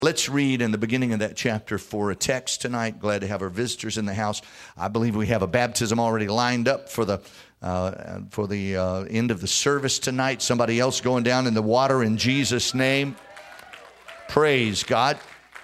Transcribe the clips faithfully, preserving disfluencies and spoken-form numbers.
Let's read in the beginning of that chapter for a text tonight. Glad to have our visitors in the house. I believe we have a baptism already lined up for the uh, for the uh, end of the service tonight. Somebody else going down in the water in Jesus' name. Praise God.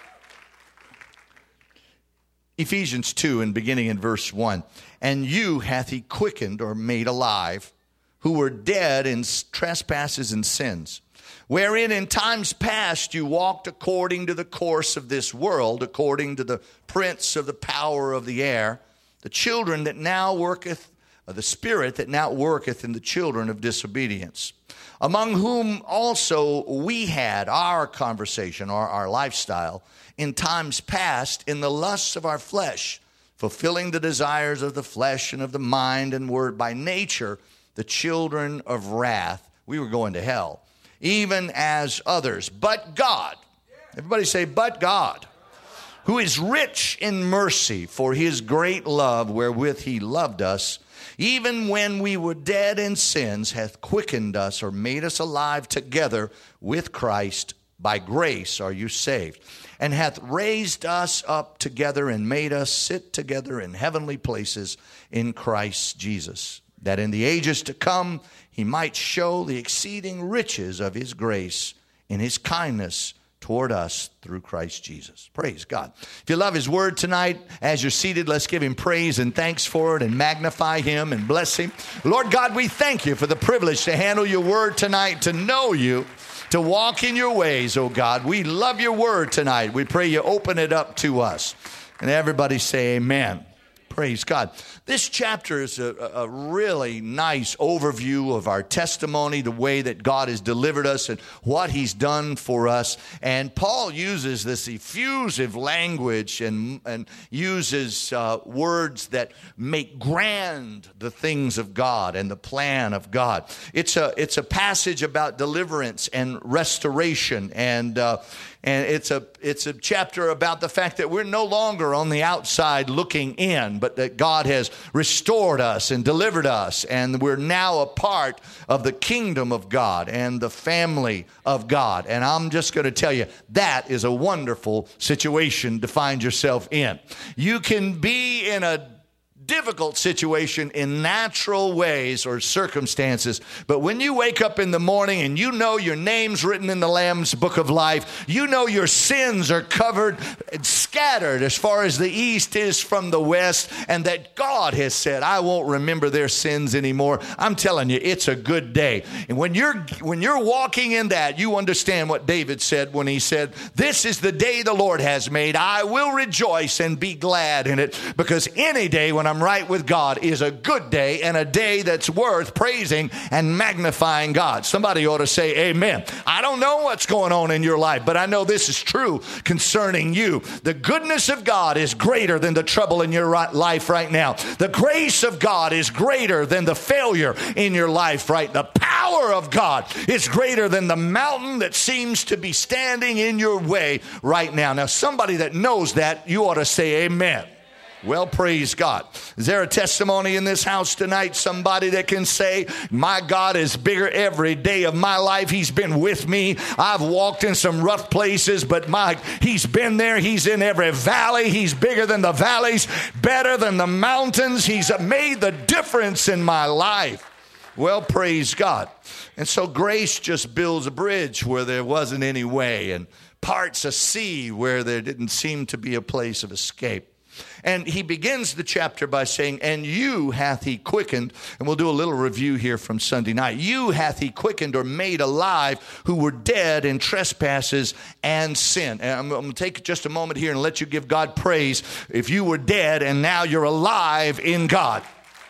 Ephesians two, and beginning in verse one. And you hath he quickened or made alive, who were dead in trespasses and sins, wherein in times past you walked according to the course of this world, according to the prince of the power of the air, the children that now worketh, or the spirit that now worketh in the children of disobedience, among whom also we had our conversation, or our lifestyle, in times past in the lusts of our flesh, fulfilling the desires of the flesh and of the mind, and were by nature the children of wrath. We were going to hell, even as others. But God, everybody say, but God, who is rich in mercy for his great love wherewith he loved us, even when we were dead in sins, hath quickened us or made us alive together with Christ. By grace are you saved, and hath raised us up together and made us sit together in heavenly places in Christ Jesus, that in the ages to come he might show the exceeding riches of his grace in his kindness toward us through Christ Jesus. Praise God. If you love his word tonight, as you're seated, let's give him praise and thanks for it and magnify him and bless him. Lord God, we thank you for the privilege to handle your word tonight, to know you, to walk in your ways, oh God. We love your word tonight. We pray you open it up to us. And everybody say amen. Praise God. This chapter is a, a really nice overview of our testimony, the way that God has delivered us and what he's done for us. And Paul uses this effusive language and, and uses uh, words that make grand the things of God and the plan of God. It's a, it's a passage about deliverance and restoration, and uh, And it's a it's a chapter about the fact that we're no longer on the outside looking in, but that God has restored us and delivered us, and we're now a part of the kingdom of God and the family of God. And I'm just going to tell you, that is a wonderful situation to find yourself in. You can be in a difficult situation in natural ways or circumstances, but when you wake up in the morning and you know your name's written in the Lamb's book of life, you know your sins are covered and scattered as far as the east is from the west, and that God has said, I won't remember their sins anymore. I'm telling you, it's a good day. And when you're when you're walking in that, you understand what David said when he said, this is the day the Lord has made. I will rejoice and be glad in it, because any day when I'm right with God is a good day, and a day that's worth praising and magnifying God. Somebody ought to say amen. I don't know what's going on in your life, but I know this is true concerning you. The goodness of God is greater than the trouble in your life right now. The grace of God is greater than the failure in your life right now. The power of God is greater than the mountain that seems to be standing in your way right now. Now, somebody that knows that, you ought to say amen. Well, praise God. Is there a testimony in this house tonight? Somebody that can say, my God is bigger every day of my life. He's been with me. I've walked in some rough places, but my, he's been there. He's in every valley. He's bigger than the valleys, better than the mountains. He's made the difference in my life. Well, praise God. And so grace just builds a bridge where there wasn't any way, and parts a sea where there didn't seem to be a place of escape. And he begins the chapter by saying, and you hath he quickened, and we'll do a little review here from Sunday night. You hath he quickened or made alive who were dead in trespasses and sin. And I'm, I'm going to take just a moment here and let you give God praise. If you were dead and now you're alive in God.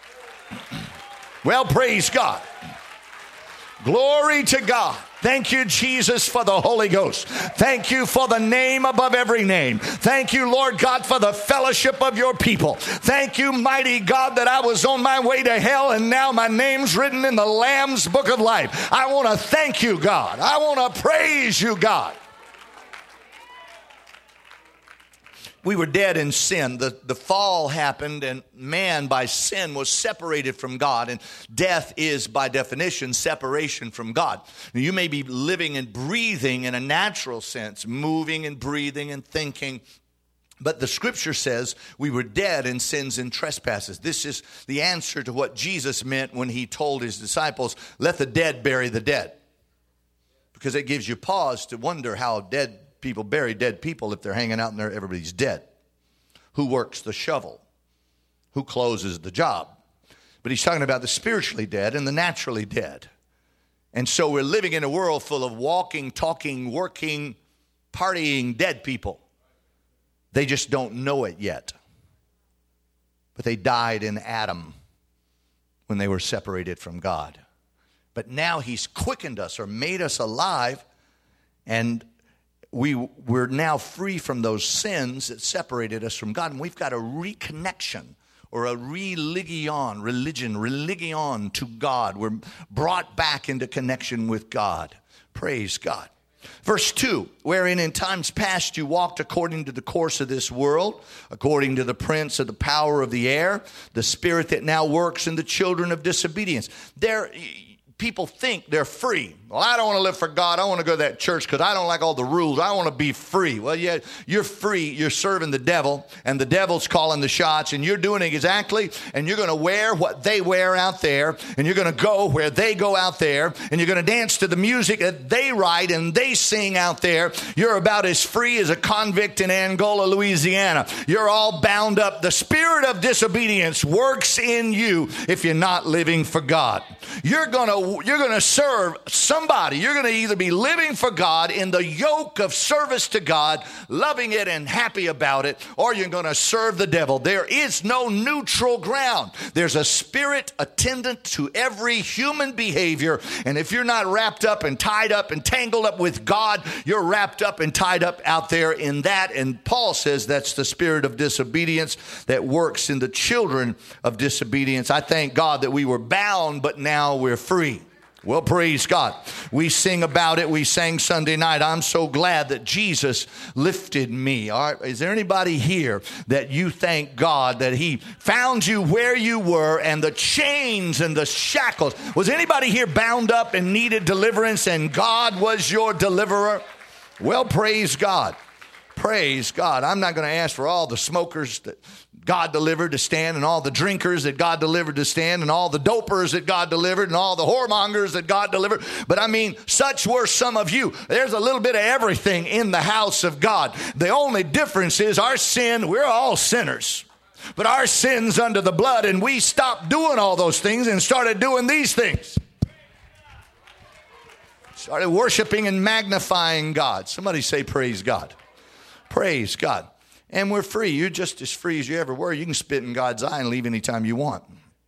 Well, praise God. Glory to God. Thank you, Jesus, for the Holy Ghost. Thank you for the name above every name. Thank you, Lord God, for the fellowship of your people. Thank you, mighty God, that I was on my way to hell and now my name's written in the Lamb's book of life. I want to thank you, God. I want to praise you, God. We were dead in sin. The, the fall happened, and man by sin was separated from God. And death is, by definition, separation from God. Now, you may be living and breathing in a natural sense, moving and breathing and thinking. But the scripture says we were dead in sins and trespasses. This is the answer to what Jesus meant when he told his disciples, let the dead bury the dead. Because it gives you pause to wonder how dead people bury dead people if they're hanging out and there, everybody's dead. Who works the shovel? Who closes the job? But he's talking about the spiritually dead and the naturally dead. And so we're living in a world full of walking, talking, working, partying dead people. They just don't know it yet. But they died in Adam when they were separated from God. But now he's quickened us or made us alive, and we, we're now free from those sins that separated us from God. And we've got a reconnection or a religion, religion, religion to God. We're brought back into connection with God. Praise God. Verse two, wherein in times past you walked according to the course of this world, according to the prince of the power of the air, the spirit that now works in the children of disobedience. There, people think they're free. Well, I don't want to live for God. I want to go to that church because I don't like all the rules. I want to be free. Well, yeah, you're free. You're serving the devil, and the devil's calling the shots, and you're doing it exactly, and you're going to wear what they wear out there, and you're going to go where they go out there, and you're going to dance to the music that they write and they sing out there. You're about as free as a convict in Angola, Louisiana. You're all bound up. The spirit of disobedience works in you if you're not living for God. You're going to, you're going to serve some Somebody, you're going to either be living for God in the yoke of service to God, loving it and happy about it, or you're going to serve the devil. There is no neutral ground. There's a spirit attendant to every human behavior, and if you're not wrapped up and tied up and tangled up with God, you're wrapped up and tied up out there in that. And Paul says that's the spirit of disobedience that works in the children of disobedience. I thank God that we were bound, but now we're free. Well, praise God. We sing about it. We sang Sunday night. I'm so glad that Jesus lifted me. All right. Is there anybody here that you thank God that he found you where you were and the chains and the shackles? Was anybody here bound up and needed deliverance and God was your deliverer? Well, praise God. Praise God. I'm not going to ask for all the smokers that God delivered to stand and all the drinkers that God delivered to stand and all the dopers that God delivered and all the whoremongers that God delivered. But I mean, such were some of you. There's a little bit of everything in the house of God. The only difference is our sin, we're all sinners. But our sin's under the blood, and we stopped doing all those things and started doing these things. Started worshiping and magnifying God. Somebody say praise God. Praise God. And we're free. You're just as free as you ever were. You can spit in God's eye and leave anytime you want.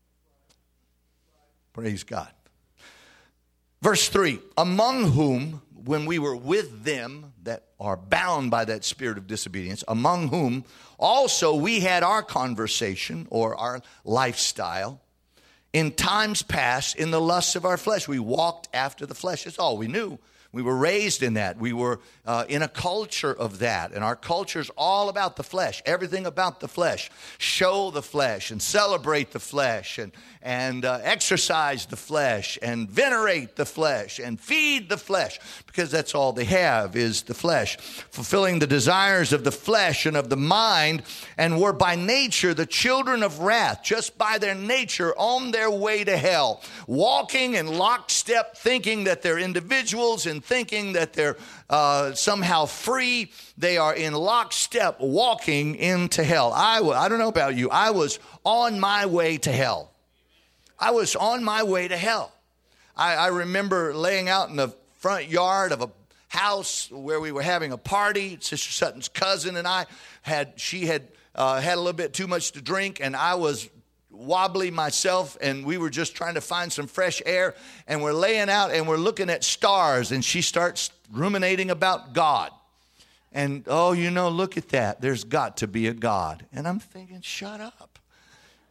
Praise God. Verse three, among whom, when we were with them that are bound by that spirit of disobedience, among whom also we had our conversation or our lifestyle in times past in the lusts of our flesh. We walked after the flesh. That's all we knew. We were raised in that. We were uh, in a culture of that. And our culture is all about the flesh, everything about the flesh. Show the flesh and celebrate the flesh and, and uh, exercise the flesh and venerate the flesh and feed the flesh, because that's all they have is the flesh. Fulfilling the desires of the flesh and of the mind, and were by nature the children of wrath, just by their nature on their way to hell, walking in lockstep, thinking that they're individuals and thinking that they're uh, somehow free. They are in lockstep walking into hell. I, w- I don't know about you. I was on my way to hell. I was on my way to hell. I, I remember laying out in the front yard of a house where we were having a party. Sister Sutton's cousin and I had, she had uh, had a little bit too much to drink, and I was wobbly myself, and we were just trying to find some fresh air, and we're laying out and we're looking at stars, and she starts ruminating about God. And, oh, you know, look at that. There's got to be a God. And I'm thinking, shut up.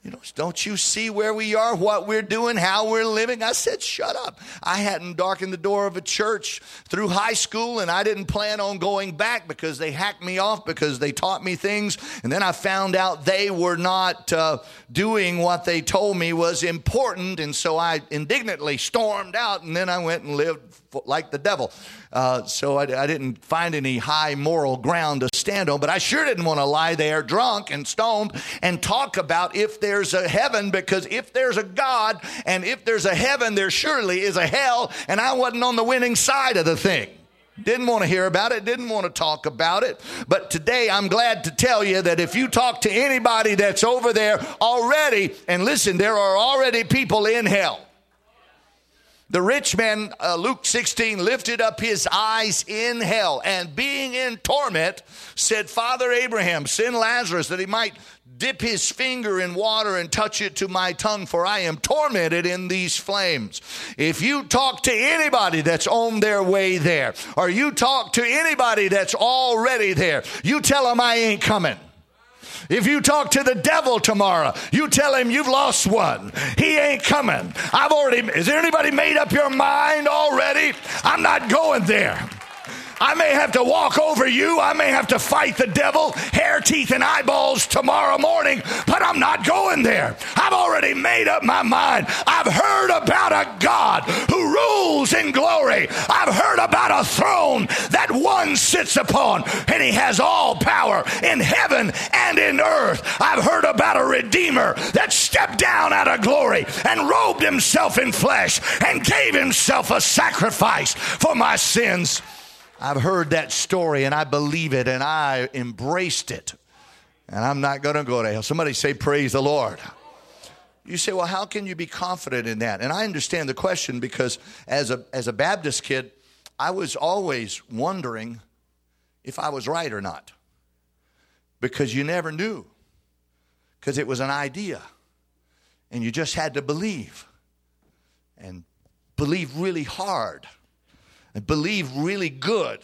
You know, don't you see where we are, what we're doing, how we're living? I said, shut up. I hadn't darkened the door of a church through high school, and I didn't plan on going back because they hacked me off because they taught me things. And then I found out they were not uh, doing what they told me was important. And so I indignantly stormed out, and then I went and lived like the devil. Uh, so I, I didn't find any high moral ground to stand on, but I sure didn't want to lie there drunk and stoned and talk about if there's a heaven, because if there's a God and if there's a heaven, there surely is a hell, and I wasn't on the winning side of the thing. Didn't want to hear about it, didn't want to talk about it. But today I'm glad to tell you that if you talk to anybody that's over there already, and listen, there are already people in hell. The rich man, uh, Luke sixteen, lifted up his eyes in hell, and being in torment, said, Father Abraham, send Lazarus that he might dip his finger in water and touch it to my tongue, for I am tormented in these flames. If you talk to anybody that's on their way there, or you talk to anybody that's already there, you tell them I ain't coming. If you talk to the devil tomorrow, you tell him you've lost one. He ain't coming. I've already, is there anybody made up your mind already? I'm not going there. I may have to walk over you. I may have to fight the devil, hair, teeth, and eyeballs tomorrow morning, but I'm not going there. I've already made up my mind. I've heard about a God who rules in glory. I've heard about a throne that one sits upon, and he has all power in heaven and in earth. I've heard about a Redeemer that stepped down out of glory and robed himself in flesh and gave himself a sacrifice for my sins. I've heard that story, and I believe it, and I embraced it. And I'm not going to go to hell. Somebody say, praise the Lord. You say, well, how can you be confident in that? And I understand the question, because as a, as a Baptist kid, I was always wondering if I was right or not. Because you never knew. Because it was an idea. And you just had to believe. And believe really hard. And believe really good.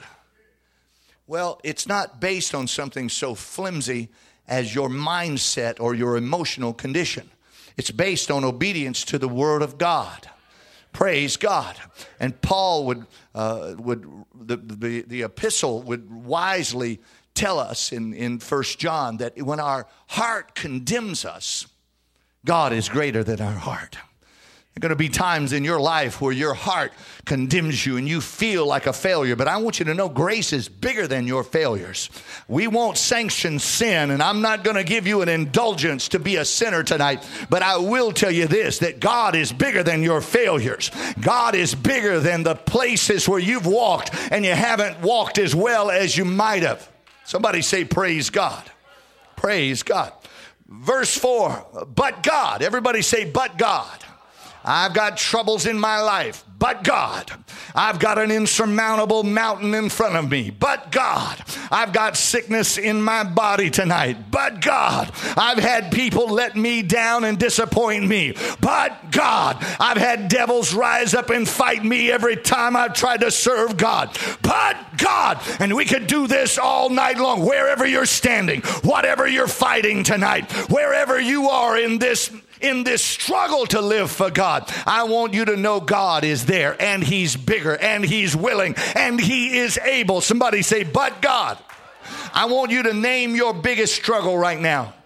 Well, it's not based on something so flimsy as your mindset or your emotional condition. It's based on obedience to the Word of God. Praise God. And Paul would, uh, would the, the, the epistle would wisely tell us in, in First John that when our heart condemns us, God is greater than our heart. There are going to be times in your life where your heart condemns you and you feel like a failure. But I want you to know grace is bigger than your failures. We won't sanction sin, and I'm not going to give you an indulgence to be a sinner tonight. But I will tell you this, that God is bigger than your failures. God is bigger than the places where you've walked and you haven't walked as well as you might have. Somebody say, praise God. Praise God. Verse four, but God. Everybody say, but God. I've got troubles in my life, but God. I've got an insurmountable mountain in front of me, but God. I've got sickness in my body tonight, but God. I've had people let me down and disappoint me, but God. I've had devils rise up and fight me every time I've tried to serve God, but God. And we could do this all night long, wherever you're standing, whatever you're fighting tonight, wherever you are in this In this struggle to live for God, I want you to know God is there, and he's bigger, and he's willing, and he is able. Somebody say, but God. I want you to name your biggest struggle right now.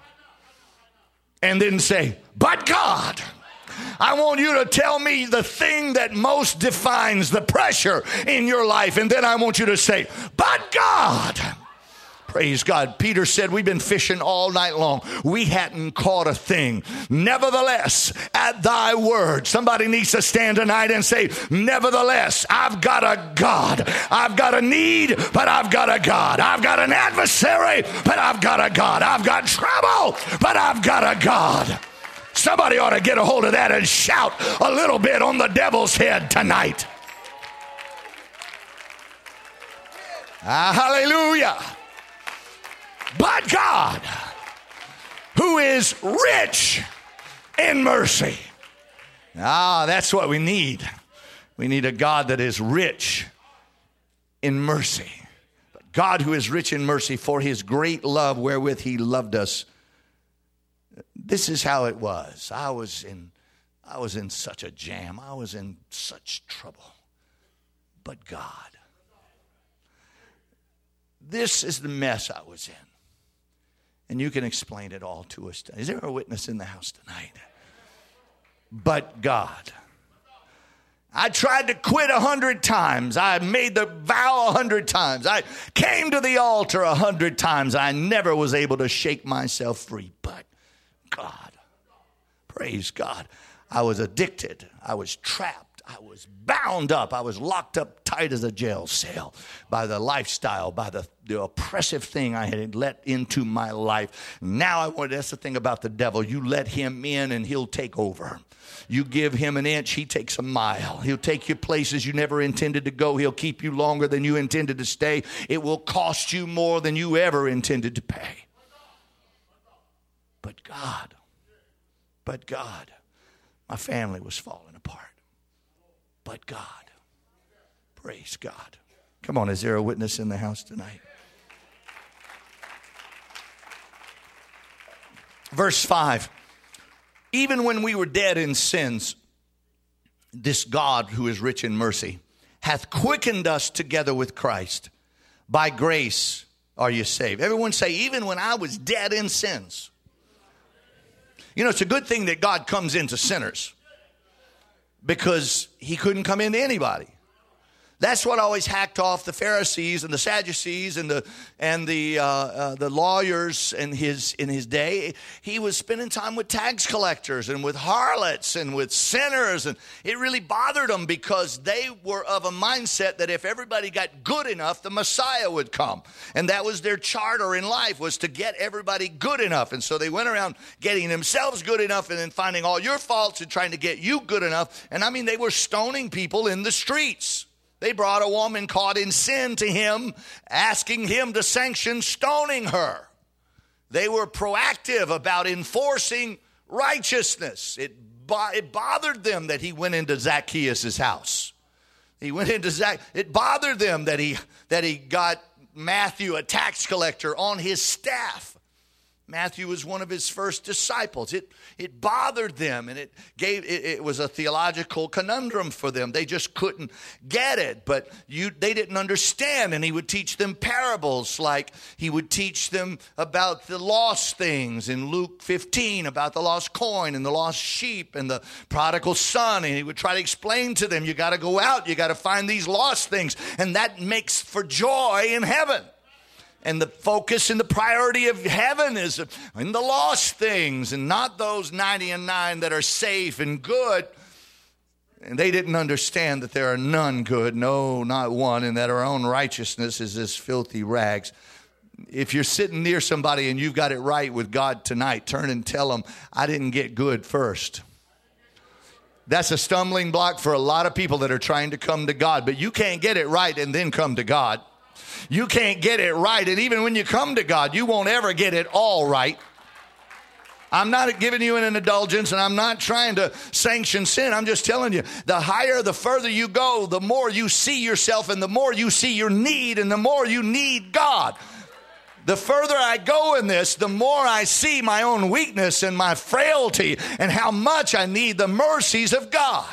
And then say, but God. I want you to tell me the thing that most defines the pressure in your life. And then I want you to say, but God. Praise God. Peter said, we've been fishing all night long. We hadn't caught a thing. Nevertheless, at thy word. Somebody needs to stand tonight and say, nevertheless, I've got a God. I've got a need, but I've got a God. I've got an adversary, but I've got a God. I've got trouble, but I've got a God. Somebody ought to get a hold of that and shout a little bit on the devil's head tonight. Ah, hallelujah. But God, who is rich in mercy. Ah, that's what we need. We need a God that is rich in mercy. God who is rich in mercy, for his great love wherewith he loved us, this is how it was. I was in, I was in such a jam. I was in such trouble. But God, this is the mess I was in. And you can explain it all to us. Is there a witness in the house tonight? But God. I tried to quit a hundred times. I made the vow a hundred times. I came to the altar a hundred times. I never was able to shake myself free. But God, praise God, I was addicted. I was trapped. I was bound up. I was locked up tight as a jail cell by the lifestyle, by the, the oppressive thing I had let into my life. Now I want, that's the thing about the devil. You let him in and he'll take over. You give him an inch, he takes a mile. He'll take you places you never intended to go. He'll keep you longer than you intended to stay. It will cost you more than you ever intended to pay. But God, but God, my family was falling apart. But God, praise God. Come on, is there a witness in the house tonight? Verse five, even when we were dead in sins, this God who is rich in mercy hath quickened us together with Christ. By grace are you saved. Everyone say, even when I was dead in sins. You know, it's a good thing that God comes into sinners, because he couldn't come into anybody. That's what always hacked off the Pharisees and the Sadducees and the and the uh, uh, the lawyers in his in his day. He was spending time with tax collectors and with harlots and with sinners, and it really bothered them because they were of a mindset that if everybody got good enough, the Messiah would come, and that was their charter in life, was to get everybody good enough. And so they went around getting themselves good enough and then finding all your faults and trying to get you good enough. And I mean, they were stoning people in the streets. They brought a woman caught in sin to him, asking him to sanction stoning her. They were proactive about enforcing righteousness. It, bo- it bothered them that he went into Zacchaeus' house. He went into Zac. It bothered them that he that he got Matthew, a tax collector, on his staff. Matthew was one of his first disciples. It it bothered them, and it gave it, it was a theological conundrum for them. They just couldn't get it, but you they didn't understand. And he would teach them parables, like he would teach them about the lost things in Luke fifteen, about the lost coin and the lost sheep and the prodigal son. And he would try to explain to them, you got to go out, you got to find these lost things, and that makes for joy in heaven. And the focus and the priority of heaven is in the lost things and not those ninety and nine that are safe and good. And they didn't understand that there are none good, no, not one, and that our own righteousness is as filthy rags. If you're sitting near somebody and you've got it right with God tonight, turn and tell them, I didn't get good first. That's a stumbling block for a lot of people that are trying to come to God. But you can't get it right and then come to God. You can't get it right. And even when you come to God, you won't ever get it all right. I'm not giving you an indulgence, and I'm not trying to sanction sin. I'm just telling you, the higher, the further you go, the more you see yourself, and the more you see your need, and the more you need God. The further I go in this, the more I see my own weakness and my frailty and how much I need the mercies of God.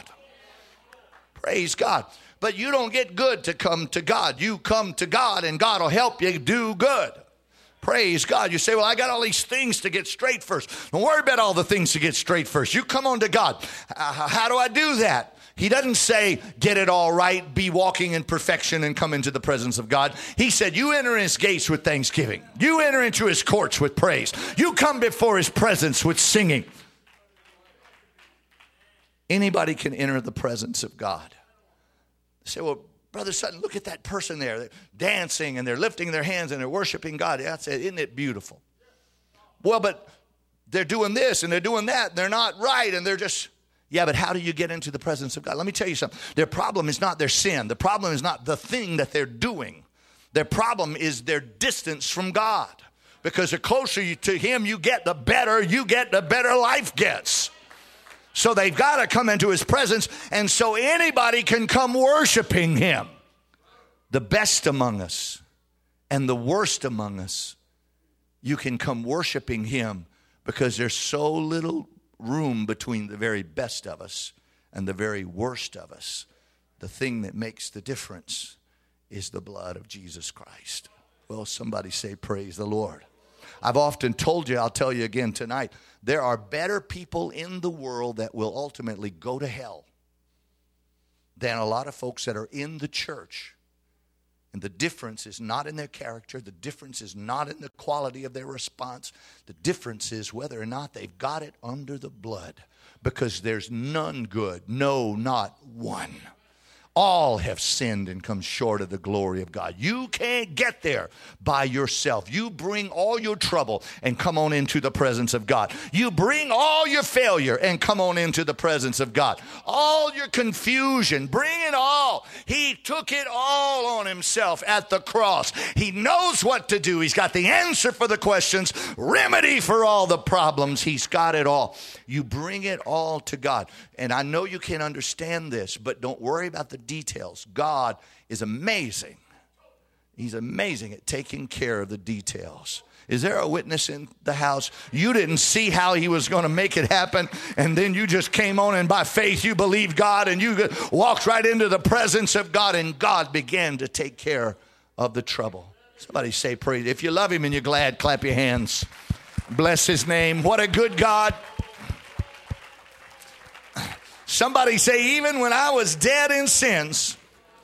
Praise God. But you don't get good to come to God. You come to God and God will help you do good. Praise God. You say, well, I got all these things to get straight first. Don't worry about all the things to get straight first. You come on to God. Uh, how do I do that? He doesn't say, get it all right, be walking in perfection and come into the presence of God. He said, you enter his gates with thanksgiving. You enter into his courts with praise. You come before his presence with singing. Anybody can enter the presence of God. Say, well, Brother Sutton, look at that person there. They're dancing and they're lifting their hands and they're worshiping God. That's it. Isn't it beautiful? Well, but they're doing this and they're doing that. And they're not right. And they're just, yeah, but how do you get into the presence of God? Let me tell you something. Their problem is not their sin. The problem is not the thing that they're doing. Their problem is their distance from God. Because the closer you, to him you get, the better you get, the better life gets. So they've got to come into his presence, and so anybody can come worshiping him. The best among us and the worst among us, you can come worshiping him because there's so little room between the very best of us and the very worst of us. The thing that makes the difference is the blood of Jesus Christ. Well, somebody say, praise the Lord. I've often told you, I'll tell you again tonight, there are better people in the world that will ultimately go to hell than a lot of folks that are in the church. And the difference is not in their character. The difference is not in the quality of their response. The difference is whether or not they've got it under the blood. Because there's none good, no, not one. All have sinned and come short of the glory of God. You can't get there by yourself. You bring all your trouble and come on into the presence of God. You bring all your failure and come on into the presence of God. All your confusion, bring it all. He took it all on himself at the cross. He knows what to do. He's got the answer for the questions, remedy for all the problems. He's got it all. You bring it all to God. And I know you can't understand this, but don't worry about the details. God is amazing. He's amazing at taking care of the details. Is there a witness in the house? You didn't see how he was going to make it happen, and then you just came on, and by faith you believed God, and you walked right into the presence of God, and God began to take care of the trouble. Somebody say praise. If you love him and you're glad, clap your hands. Bless his name. What a good God. Somebody say, even when I was dead in sins,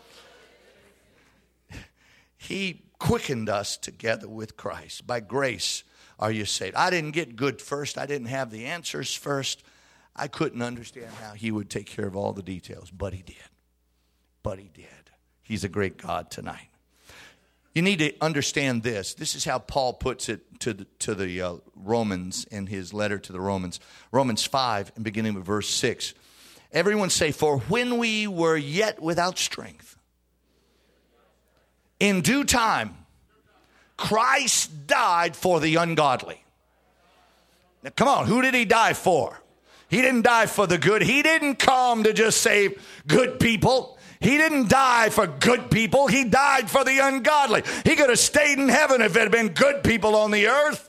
he quickened us together with Christ. By grace are you saved. I didn't get good first. I didn't have the answers first. I couldn't understand how he would take care of all the details, but he did. But he did. He's a great God tonight. You need to understand this. This is how Paul puts it to the, to the uh, Romans in his letter to the Romans. Romans five, and beginning with verse six. Everyone say, for when we were yet without strength, in due time, Christ died for the ungodly. Now, come on, who did he die for? He didn't die for the good. He didn't come to just save good people. He didn't die for good people. He died for the ungodly. He could have stayed in heaven if it had been good people on the earth.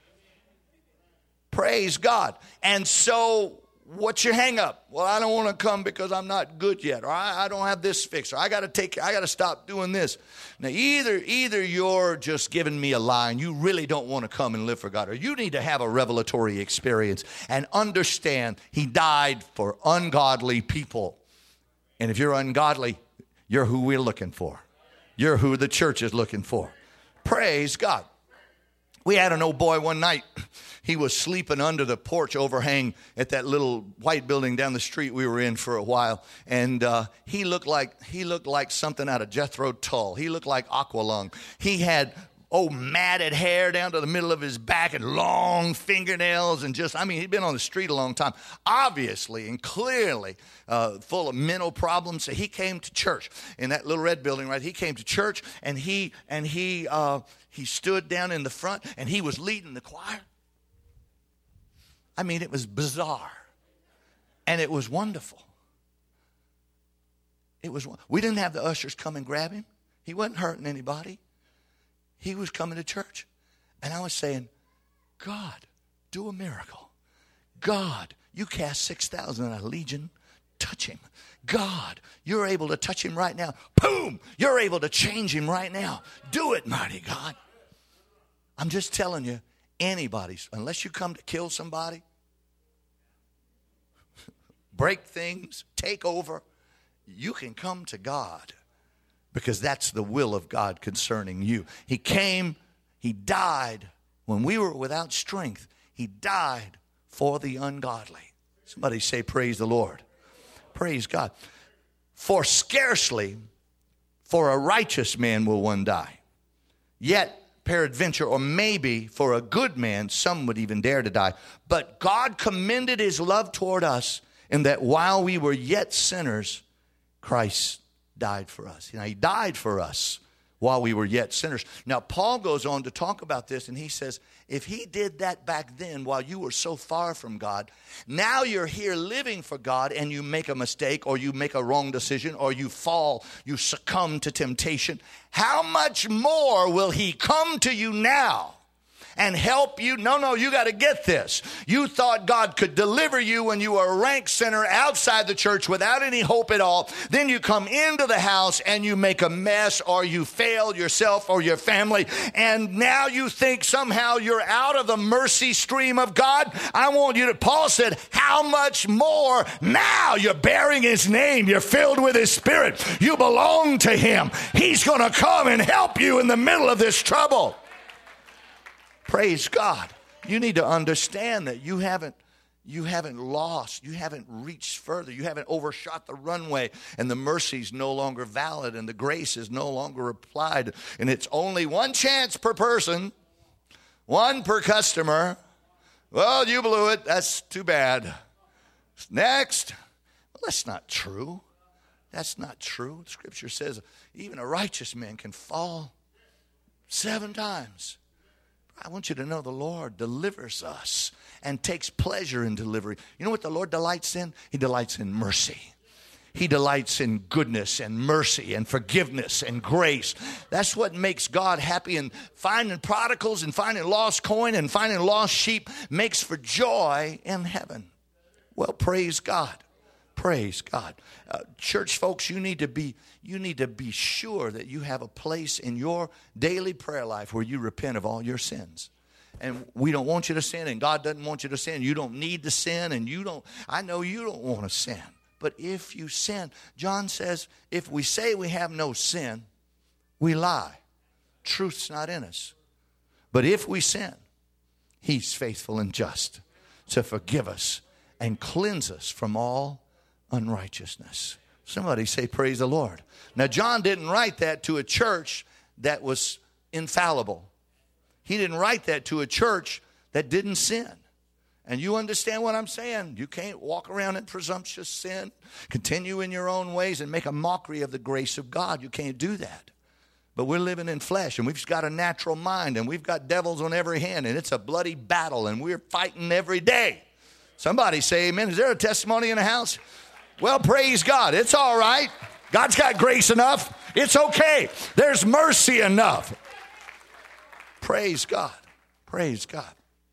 Praise God. And so, what's your hang up? Well, I don't want to come because I'm not good yet, or I, I don't have this fixed, or I got to take, I got to stop doing this. Now, either either you're just giving me a lie and you really don't want to come and live for God, or you need to have a revelatory experience and understand he died for ungodly people. And if you're ungodly, you're who we're looking for. You're who the church is looking for. Praise God. We had an old boy one night. He was sleeping under the porch overhang at that little white building down the street we were in for a while. And uh, he looked like he looked like something out of Jethro Tull. He looked like Aqualung. He had oh, matted hair down to the middle of his back and long fingernails and just, I mean, he'd been on the street a long time. Obviously and clearly uh, full of mental problems. So he came to church in that little red building, right? He came to church and he, and he, uh, he stood down in the front and he was leading the choir. I mean, it was bizarre and it was wonderful. It was, we didn't have the ushers come and grab him. He wasn't hurting anybody. He was coming to church. And I was saying, God, do a miracle. God, you cast six thousand out of Legion. Touch him. God, you're able to touch him right now. Boom! You're able to change him right now. Do it, mighty God. I'm just telling you, anybody's, unless you come to kill somebody, break things, take over, you can come to God. Because that's the will of God concerning you. He came, he died when we were without strength. He died for the ungodly. Somebody say, praise the Lord. Praise God. For scarcely for a righteous man will one die. Yet, peradventure, or maybe for a good man, some would even dare to die. But God commended his love toward us in that while we were yet sinners, Christ died for us. You know, he died for us while we were yet sinners. Now, Paul goes on to talk about this, and he says, if he did that back then while you were so far from God, now you're here living for God and you make a mistake or you make a wrong decision or you fall, you succumb to temptation, how much more will he come to you now and help you. No, no, you got to get this. You thought God could deliver you when you were a rank sinner outside the church without any hope at all. Then you come into the house and you make a mess, or you fail yourself or your family, and now you think somehow you're out of the mercy stream of God. I want you to, Paul said, how much more now you're bearing his name, you're filled with his spirit, you belong to him. He's going to come and help you in the middle of this trouble. Praise God. You need to understand that you haven't you haven't lost, you haven't reached further, you haven't overshot the runway, and the mercy is no longer valid, and the grace is no longer applied, and it's only one chance per person, one per customer. Well, you blew it. That's too bad. Next. Well, that's not true. That's not true. Scripture says even a righteous man can fall seven times. I want you to know the Lord delivers us and takes pleasure in delivery. You know what the Lord delights in? He delights in mercy. He delights in goodness and mercy and forgiveness and grace. That's what makes God happy. And finding prodigals and finding lost coin and finding lost sheep makes for joy in heaven. Well, praise God. Praise God. Uh, church folks, you need to be you need to be sure that you have a place in your daily prayer life where you repent of all your sins. And we don't want you to sin, and God doesn't want you to sin. You don't need to sin, and you don't, I know you don't want to sin. But if you sin, John says, if we say we have no sin, we lie. Truth's not in us. But if we sin, he's faithful and just to forgive us and cleanse us from all unrighteousness. Somebody say, praise the Lord. Now, John didn't write that to a church that was infallible. He didn't write that to a church that didn't sin. And you understand what I'm saying? You can't walk around in presumptuous sin, continue in your own ways, and make a mockery of the grace of God. You can't do that. But we're living in flesh, and we've got a natural mind, and we've got devils on every hand, and it's a bloody battle, and we're fighting every day. Somebody say amen. Is there a testimony in the house? Well, praise God. It's all right. God's got grace enough. It's okay. There's mercy enough. Praise God. Praise God.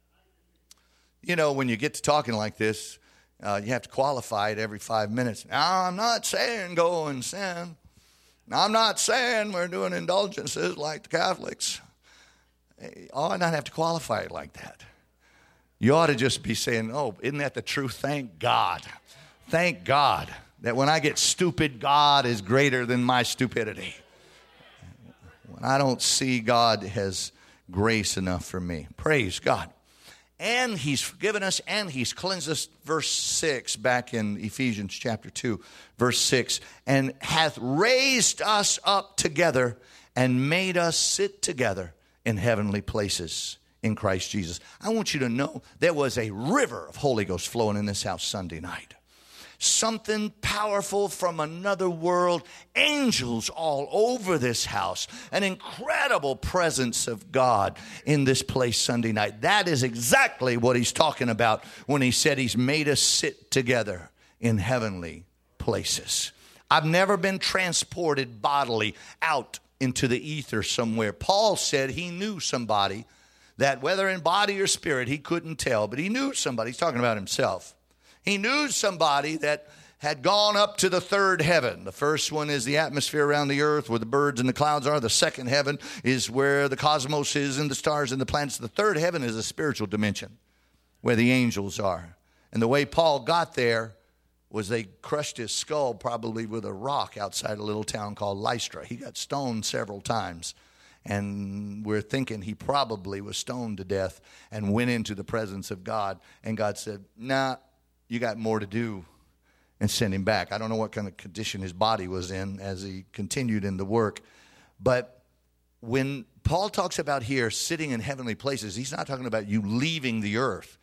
You know, when you get to talking like this, uh, you have to qualify it every five minutes. Now, I'm not saying go and sin. Now, I'm not saying we're doing indulgences like the Catholics. You ought not have to qualify it like that. You ought to just be saying, oh, isn't that the truth? Thank God. Thank God that when I get stupid, God is greater than my stupidity. When I don't see, God has grace enough for me. Praise God. And he's forgiven us and he's cleansed us. Verse six, back in Ephesians chapter two, verse six, and hath raised us up together and made us sit together in heavenly places in Christ Jesus. I want you to know there was a river of Holy Ghost flowing in this house Sunday night. Something powerful from another world. Angels all over this house. An incredible presence of God in this place Sunday night. That is exactly what he's talking about when he said he's made us sit together in heavenly places. I've never been transported bodily out into the ether somewhere. Paul said he knew somebody that whether in body or spirit, he couldn't tell, but he knew somebody. He's talking about himself. He knew somebody that had gone up to the third heaven. The first one is the atmosphere around the earth where the birds and the clouds are. The second heaven is where the cosmos is and the stars and the planets. The third heaven is a spiritual dimension where the angels are. And the way Paul got there was they crushed his skull probably with a rock outside a little town called Lystra. He got stoned several times. And we're thinking he probably was stoned to death and went into the presence of God. And God said, nah, you got more to do, and send him back. I don't know what kind of condition his body was in as he continued in the work. But when Paul talks about here sitting in heavenly places, he's not talking about you leaving the earth.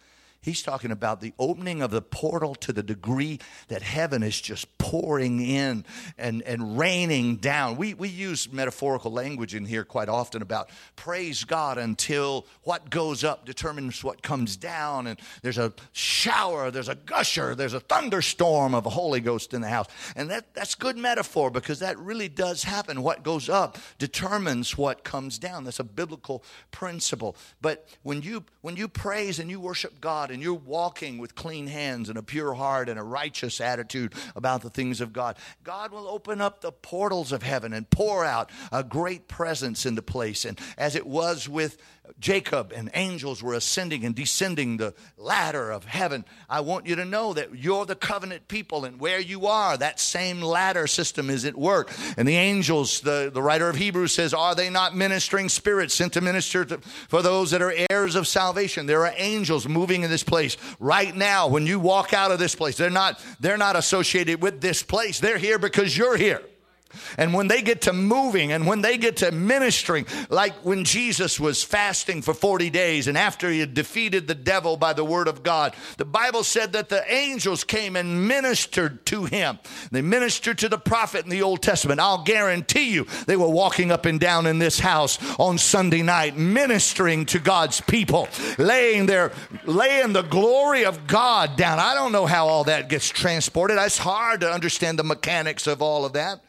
He's talking about the opening of the portal to the degree that heaven is just pouring in and, and raining down. We, we use metaphorical language in here quite often about praise God until what goes up determines what comes down. And there's a shower, there's a gusher, there's a thunderstorm of the Holy Ghost in the house. And that, that's good metaphor because that really does happen. What goes up determines what comes down. That's a biblical principle. But when you, when you praise and you worship God and you're walking with clean hands and a pure heart and a righteous attitude about the things of God, God will open up the portals of heaven and pour out a great presence into place. And as it was with Jacob and angels were ascending and descending the ladder of heaven, I want you to know that you're the covenant people, and where you are, that same ladder system is at work. And the angels, the, the writer of Hebrews says, are they not ministering spirits sent to minister to, for those that are heirs of salvation? There are angels moving in this place right now. When you walk out of this place, they're not, they're not associated with this place. They're here because you're here. And when they get to moving and when they get to ministering, like when Jesus was fasting for forty days and after he had defeated the devil by the word of God, the Bible said that the angels came and ministered to him. They ministered to the prophet in the Old Testament. I'll guarantee you they were walking up and down in this house on Sunday night, ministering to God's people, laying their, laying the glory of God down. I don't know how all that gets transported. It's hard to understand the mechanics of all of that.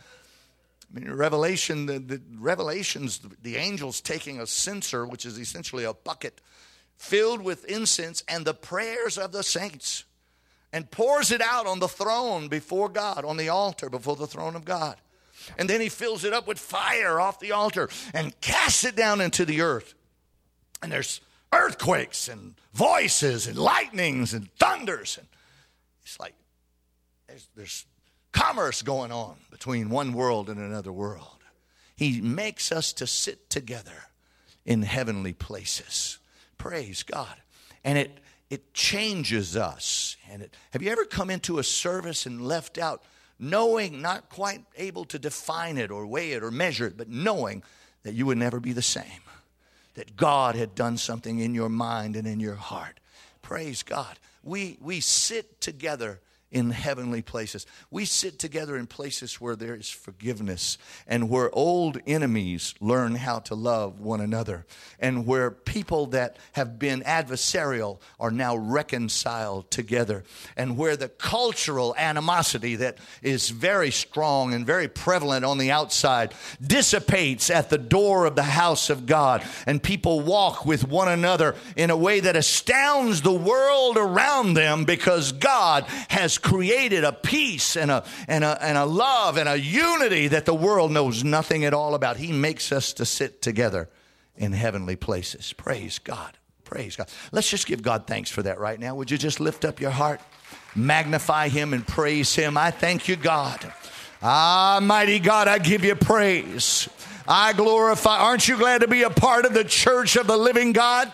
I mean, Revelation, the, the Revelations, the, the angels taking a censer, which is essentially a bucket filled with incense and the prayers of the saints, and pours it out on the throne before God, on the altar before the throne of God. And then he fills it up with fire off the altar and casts it down into the earth. And there's earthquakes and voices and lightnings and thunders. And it's like there's, there's commerce going on between one world and another world. He makes us to sit together in heavenly places. Praise God. And it it changes us. And it, have you ever come into a service and left out knowing, not quite able to define it or weigh it or measure it, but knowing that you would never be the same, that God had done something in your mind and in your heart? Praise God. We we sit together in heavenly places. We sit together in places where there is forgiveness and where old enemies learn how to love one another, and where people that have been adversarial are now reconciled together, and where the cultural animosity that is very strong and very prevalent on the outside dissipates at the door of the house of God, and people walk with one another in a way that astounds the world around them, because God has created a peace and a, and a and a love and a unity that the world knows nothing at all about. He makes us to sit together in heavenly places. Praise God. Praise God. Let's just give God thanks for that right now. Would you just lift up your heart, magnify him and praise him? I thank you, God. Ah, mighty God, I give you praise. I glorify. Aren't you glad to be a part of the church of the living God?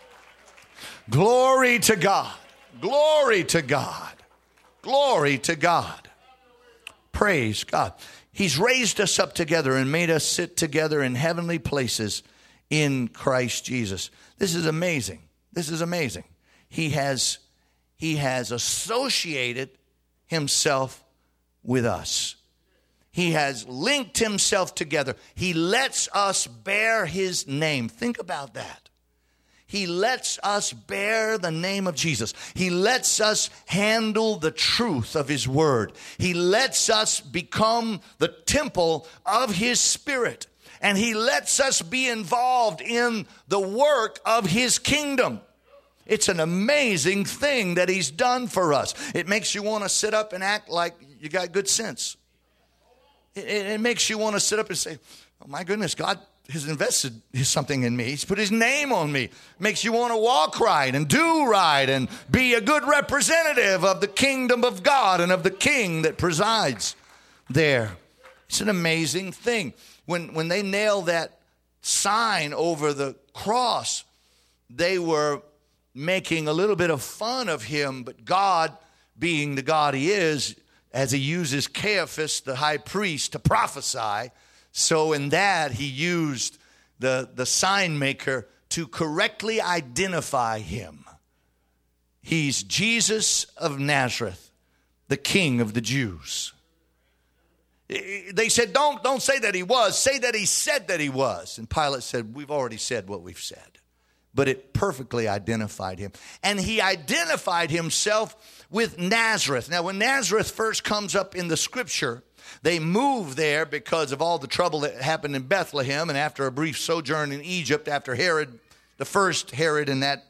Glory to God. Glory to God. Glory to God. Praise God. He's raised us up together and made us sit together in heavenly places in Christ Jesus. This is amazing. This is amazing. He has, he has associated himself with us. He has linked himself together. He lets us bear his name. Think about that. He lets us bear the name of Jesus. He lets us handle the truth of his word. He lets us become the temple of his spirit. And he lets us be involved in the work of his kingdom. It's an amazing thing that he's done for us. It makes you want to sit up and act like you got good sense. It, it, it makes you want to sit up and say, oh my goodness, God has invested something in me. He's put his name on me. Makes you want to walk right and do right and be a good representative of the kingdom of God and of the king that presides there. It's an amazing thing. When, when they nailed that sign over the cross, they were making a little bit of fun of him, but God, being the God he is, as he uses Caiaphas, the high priest, to prophesy, so in that, he used the, the sign maker to correctly identify him. He's Jesus of Nazareth, the King of the Jews. They said, don't, don't say that he was. Say that he said that he was. And Pilate said, we've already said what we've said. But it perfectly identified him. And he identified himself with Nazareth. Now, when Nazareth first comes up in the scripture, they moved there because of all the trouble that happened in Bethlehem. And after a brief sojourn in Egypt, after Herod, the first Herod in that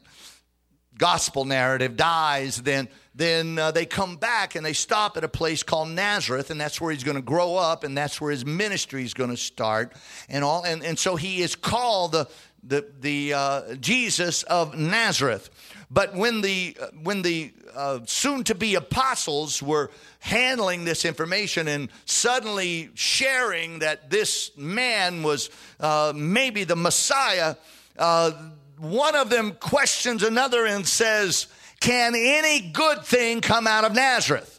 gospel narrative dies, then then uh, they come back and they stop at a place called Nazareth, and that's where he's going to grow up, and that's where his ministry is going to start, and all. And, and so he is called the the the uh, Jesus of Nazareth. But when the uh, when the uh, soon-to-be apostles were handling this information and suddenly sharing that this man was uh, maybe the Messiah, uh, one of them questions another and says, can any good thing come out of Nazareth?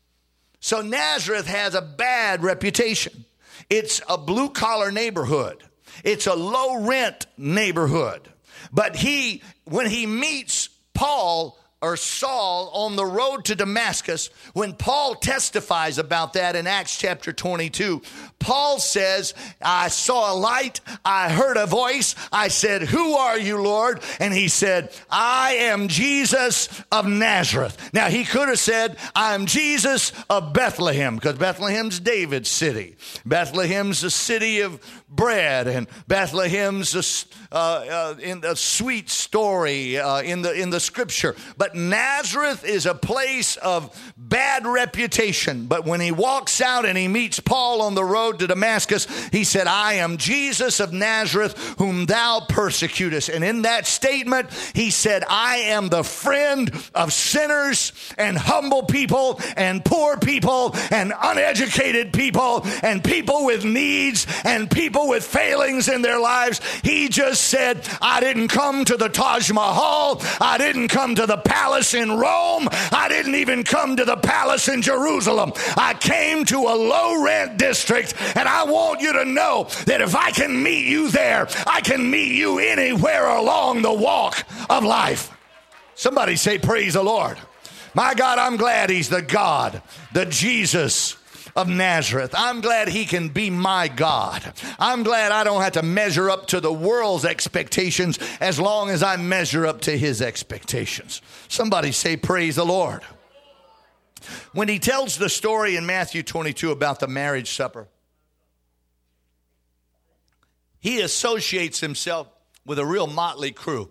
So Nazareth has a bad reputation. It's a blue-collar neighborhood. It's a low-rent neighborhood. But he, when he meets Paul or Saul on the road to Damascus, when Paul testifies about that in Acts chapter twenty-two, Paul says, I saw a light, I heard a voice, I said, who are you, Lord? And he said, I am Jesus of Nazareth. Now, he could have said, I am Jesus of Bethlehem, because Bethlehem's David's city. Bethlehem's the city of bread, and Bethlehem's a, uh, uh, in a sweet story uh, in the in the scripture. But Nazareth is a place of bad reputation. But when he walks out and he meets Paul on the road to Damascus, he said, I am Jesus of Nazareth, whom thou persecutest. And in that statement, he said, I am the friend of sinners and humble people and poor people and uneducated people and people with needs and people with failings in their lives. He just said, I didn't come to the Taj Mahal. I didn't come to the palace in Rome. I didn't even come to the palace in Jerusalem. I came to a low-rent district, and I want you to know that if I can meet you there, I can meet you anywhere along the walk of life. Somebody say, praise the Lord. My God, I'm glad he's the God, the Jesus of Nazareth. I'm glad he can be my God. I'm glad I don't have to measure up to the world's expectations as long as I measure up to his expectations. Somebody say, praise the Lord. When he tells the story in Matthew twenty-two about the marriage supper, he associates himself with a real motley crew.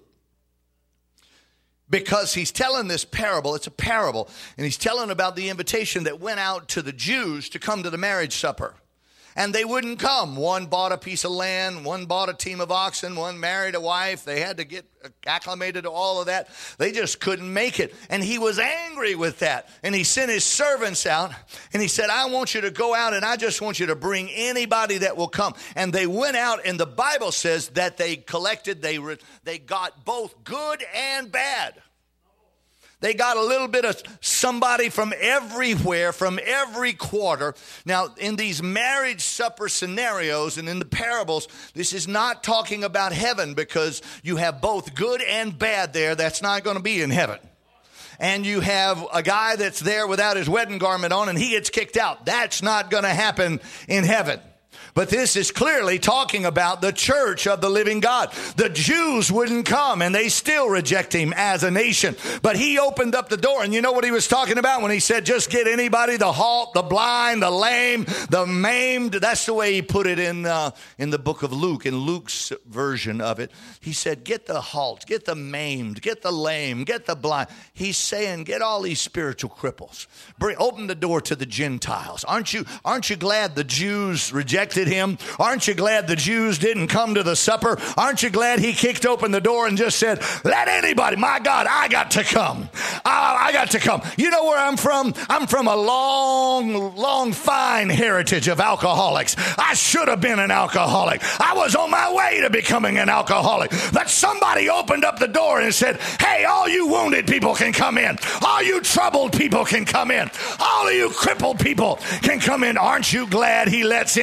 Because he's telling this parable, it's a parable, and he's telling about the invitation that went out to the Jews to come to the marriage supper. And they wouldn't come. One bought a piece of land, one bought a team of oxen, one married a wife. They had to get acclimated to all of that. They just couldn't make it. And he was angry with that. And he sent his servants out, and he said, I want you to go out, and I just want you to bring anybody that will come. And they went out, and the Bible says that they collected, they, re- they got both good and bad. They got a little bit of somebody from everywhere, from every quarter. Now, in these marriage supper scenarios and in the parables, this is not talking about heaven, because you have both good and bad there. That's not going to be in heaven. And you have a guy that's there without his wedding garment on and he gets kicked out. That's not going to happen in heaven. But this is clearly talking about the church of the living God. The Jews wouldn't come, and they still reject him as a nation. But he opened up the door, and you know what he was talking about when he said, just get anybody, the halt, the blind, the lame, the maimed. That's the way he put it in uh, in the book of Luke, in Luke's version of it. He said, get the halt, get the maimed, get the lame, get the blind. He's saying, get all these spiritual cripples. Bring, open the door to the Gentiles. Aren't you, aren't you glad the Jews rejected him? Aren't you glad the Jews didn't come to the supper? Aren't you glad he kicked open the door and just said, let anybody, my God, I got to come. I, I got to come. You know where I'm from? I'm from a long, long, fine heritage of alcoholics. I should have been an alcoholic. I was on my way to becoming an alcoholic. But somebody opened up the door and said, hey, all you wounded people can come in. All you troubled people can come in. All of you crippled people can come in. Aren't you glad he lets anybody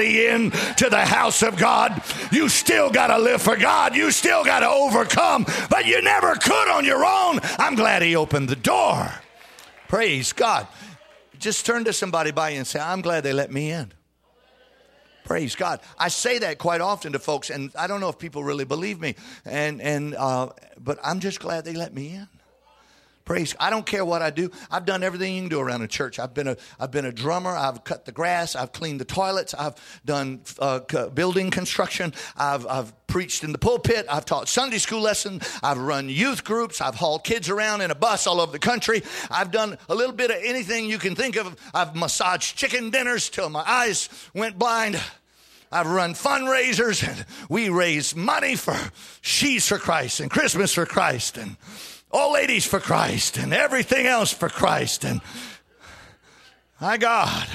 somebody in to the house of God. You still got to live for God. You still got to overcome, but you never could on your own. I'm glad he opened the door. Praise God. Just turn to somebody by you and say, I'm glad they let me in. Praise God. I say that quite often to folks, and I don't know if people really believe me, and and uh, but I'm just glad they let me in. Praise. I don't care what I do. I've done everything you can do around a church. I've been a I've been a drummer. I've cut the grass. I've cleaned the toilets. I've done uh, building construction. I've I've preached in the pulpit. I've taught Sunday school lessons. I've run youth groups. I've hauled kids around in a bus all over the country. I've done a little bit of anything you can think of. I've massaged chicken dinners till my eyes went blind. I've run fundraisers, and we raise money for She's for Christ and Christmas for Christ and Old Ladies for Christ and everything else for Christ. And my God,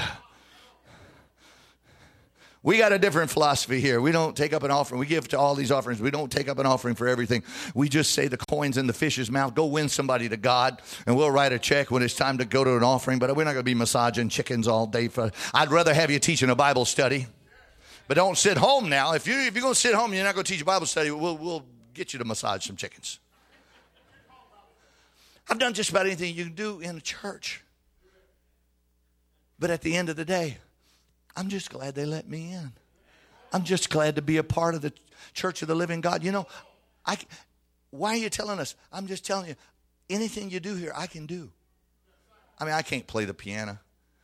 we got a different philosophy here. We don't take up an offering. We give to all these offerings. We don't take up an offering for everything. We just say the coin's in the fish's mouth. Go win somebody to God, and we'll write a check when it's time to go to an offering. But we're not going to be massaging chickens all day. For, I'd rather have you teaching a Bible study. But don't sit home now. If, you, if you're going to sit home and you're not going to teach a Bible study, we'll, we'll get you to massage some chickens. I've done just about anything you can do in a church. But at the end of the day, I'm just glad they let me in. I'm just glad to be a part of the Church of the Living God. You know, I, why are you telling us? I'm just telling you, anything you do here, I can do. I mean, I can't play the piano.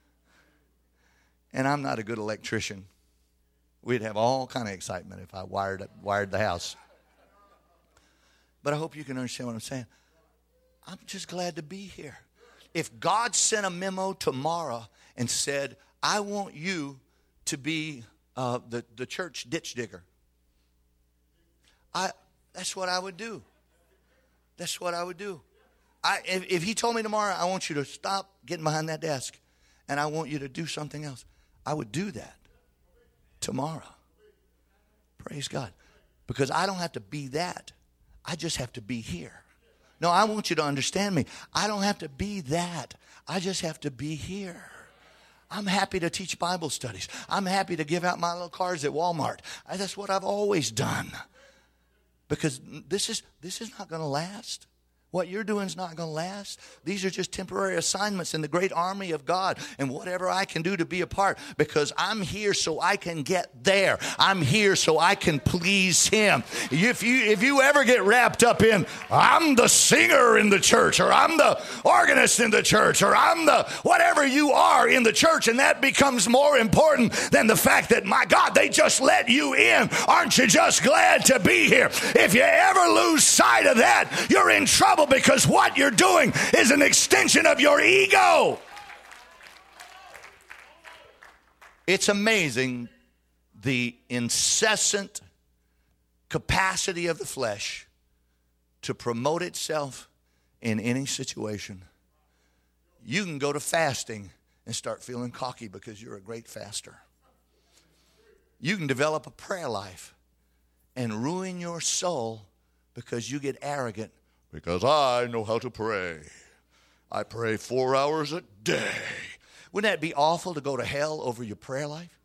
And I'm not a good electrician. We'd have all kind of excitement if I wired up, wired the house. But I hope you can understand what I'm saying. I'm just glad to be here. If God sent a memo tomorrow and said, I want you to be uh, the, the church ditch digger, I that's what I would do. That's what I would do. I, if, if he told me tomorrow, I want you to stop getting behind that desk and I want you to do something else, I would do that tomorrow. Praise God. Because I don't have to be that. I just have to be here. No, I want you to understand me. I don't have to be that. I just have to be here. I'm happy to teach Bible studies. I'm happy to give out my little cards at Walmart. I, that's what I've always done. Because this is this is not going to last. What you're doing is not going to last. These are just temporary assignments in the great army of God. And whatever I can do to be a part, because I'm here so I can get there. I'm here so I can please Him. If you if you ever get wrapped up in, I'm the singer in the church, or I'm the organist in the church, or I'm the whatever you are in the church, and that becomes more important than the fact that, my God, they just let you in. Aren't you just glad to be here? If you ever lose sight of that, you're in trouble. Because what you're doing is an extension of your ego. It's amazing the incessant capacity of the flesh to promote itself in any situation. You can go to fasting and start feeling cocky because you're a great faster. You can develop a prayer life and ruin your soul because you get arrogant. Because I know how to pray. I pray four hours a day. Wouldn't that be awful to go to hell over your prayer life?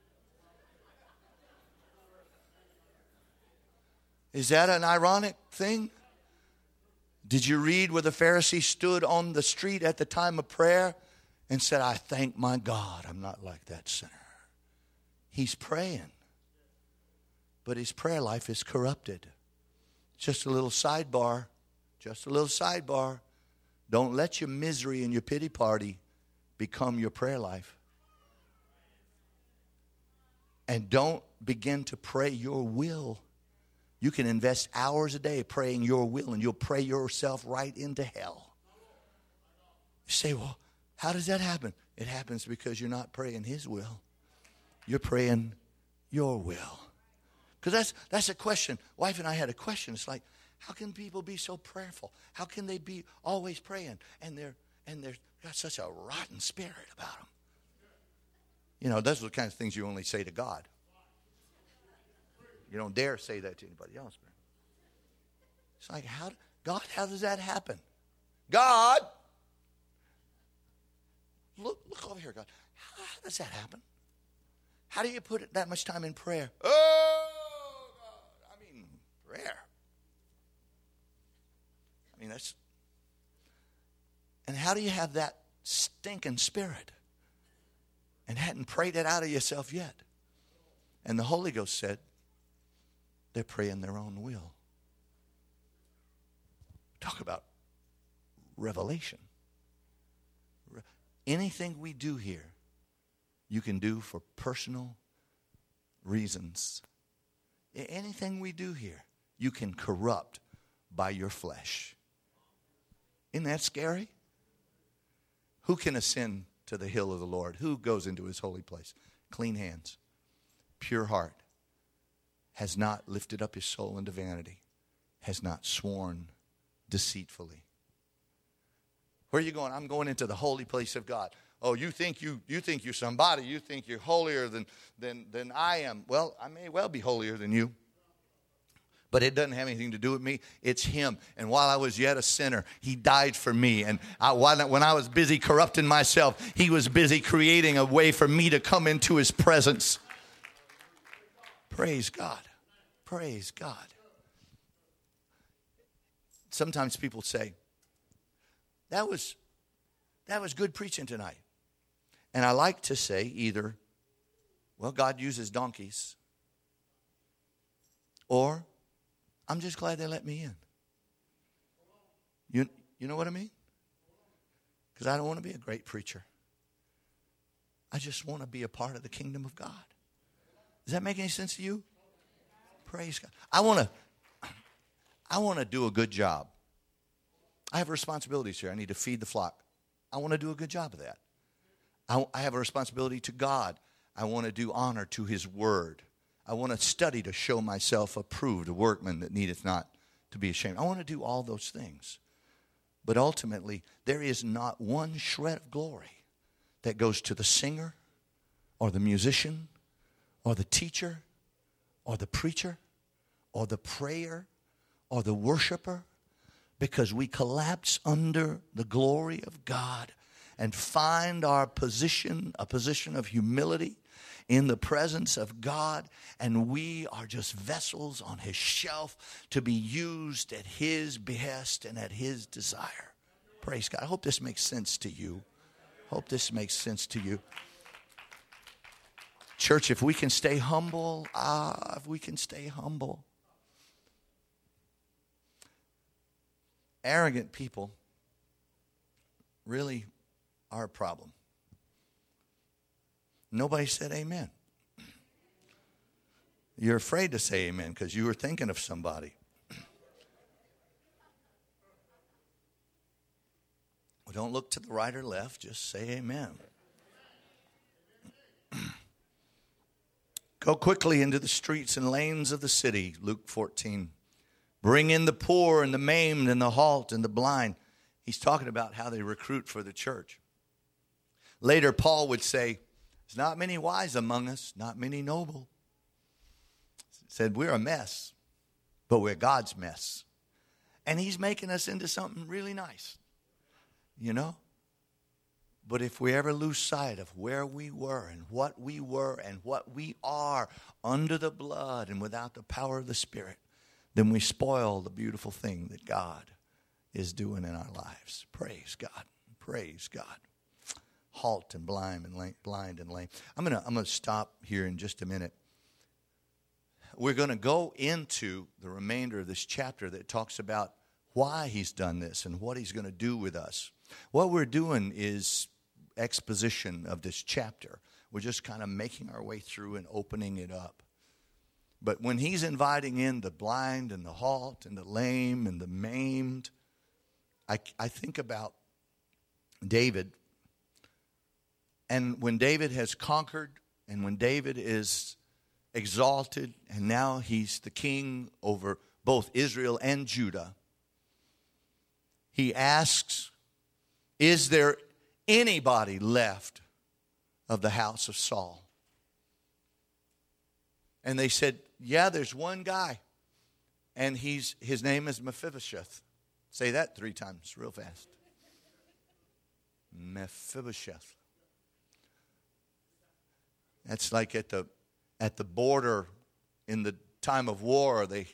Is that an ironic thing? Did you read where the Pharisee stood on the street at the time of prayer and said, I thank my God I'm not like that sinner? He's praying, but his prayer life is corrupted. Just a little sidebar. Just a little sidebar. Don't let your misery and your pity party become your prayer life. And don't begin to pray your will. You can invest hours a day praying your will, and you'll pray yourself right into hell. You say, well, how does that happen? It happens because you're not praying His will. You're praying your will. Because that's, that's a question. Wife and I had a question. It's like, how can people be so prayerful? How can they be always praying? And they're and they're got such a rotten spirit about them. You know, those are the kind of things you only say to God. You don't dare say that to anybody else. It's like, how God, how does that happen? God, look, look over here, God. How does that happen? How do you put that much time in prayer? Oh, God. I mean, prayer. I mean, that's... And how do you have that stinking spirit and hadn't prayed it out of yourself yet? And the Holy Ghost said, they're praying their own will. Talk about revelation. Anything we do here, you can do for personal reasons. Anything we do here, you can corrupt by your flesh. Isn't that scary? Who can ascend to the hill of the Lord? Who goes into his holy place? Clean hands, pure heart, has not lifted up his soul into vanity, has not sworn deceitfully. Where are you going? I'm going into the holy place of God. Oh, you think you you think you're somebody. You think you're holier than than than I am. Well, I may well be holier than you. But it doesn't have anything to do with me. It's him. And while I was yet a sinner, he died for me. And I, when I was busy corrupting myself, he was busy creating a way for me to come into his presence. Praise God. Praise God. Sometimes people say, that was, that was good preaching tonight. And I like to say either, well, God uses donkeys, or I'm just glad they let me in. You, you know what I mean? Because I don't want to be a great preacher. I just want to be a part of the kingdom of God. Does that make any sense to you? Praise God. I want to, I want to do a good job. I have responsibilities here. I need to feed the flock. I want to do a good job of that. I, I have a responsibility to God. I want to do honor to his word. I want to study to show myself approved, a workman that needeth not to be ashamed. I want to do all those things. But ultimately, there is not one shred of glory that goes to the singer or the musician or the teacher or the preacher or the prayer or the worshiper, because we collapse under the glory of God and find our position, a position of humility in the presence of God, and we are just vessels on his shelf to be used at his behest and at his desire. Praise God. I hope this makes sense to you. Hope this makes sense to you. Church, if we can stay humble, ah, if we can stay humble. Arrogant people really are a problem. Nobody said amen. You're afraid to say amen because you were thinking of somebody. Well, don't look to the right or left. Just say amen. Go quickly into the streets and lanes of the city, Luke fourteen. Bring in the poor and the maimed and the halt and the blind. He's talking about how they recruit for the church. Later, Paul would say, there's not many wise among us, not many noble. He said, we're a mess, but we're God's mess. And he's making us into something really nice, you know. But if we ever lose sight of where we were and what we were and what we are under the blood and without the power of the Spirit, then we spoil the beautiful thing that God is doing in our lives. Praise God. Praise God. Halt and blind and lame, blind and lame. I'm gonna I'm gonna stop here in just a minute. We're gonna go into the remainder of this chapter that talks about why he's done this and what he's gonna do with us. What we're doing is exposition of this chapter. We're just kind of making our way through and opening it up. But when he's inviting in the blind and the halt and the lame and the maimed, I, I think about David. And when David has conquered and when David is exalted and now he's the king over both Israel and Judah, he asks, is there anybody left of the house of Saul? And they said, yeah, there's one guy. And he's his name is Mephibosheth. Say that three times real fast. Mephibosheth. That's like at the at the border in the time of war. They